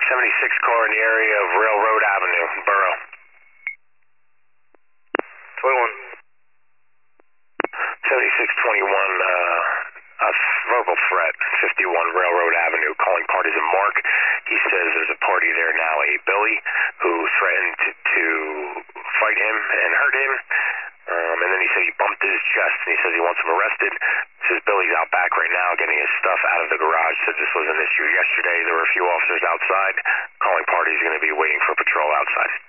76 car in the area of Railroad Avenue, Borough. 21. 7621, a verbal threat, 51 Railroad Avenue, calling parties in Mark. He says there's a party there now, a Billy, who threatened to fight him and hurt him. And then he said he bumped his chest, and he says he wants him arrested. Says Billy's out back right now getting his stuff out of the garage. Said this was an issue yesterday. There were a few officers outside. Calling party's going to be waiting for patrol outside.